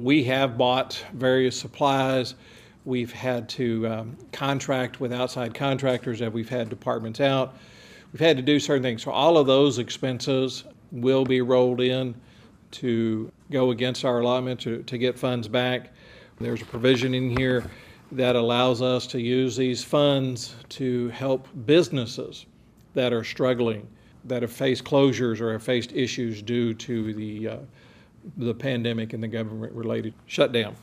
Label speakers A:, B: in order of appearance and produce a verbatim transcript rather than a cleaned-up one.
A: We have bought various supplies. We've had to um, contract with outside contractors, and we've had departments out. We've had to do certain things. So all of those expenses will be rolled in to go against our allotment to, to get funds back. There's a provision in here that allows us to use these funds to help businesses that are struggling, that have faced closures or have faced issues due to the, uh, the pandemic and the government-related shutdown.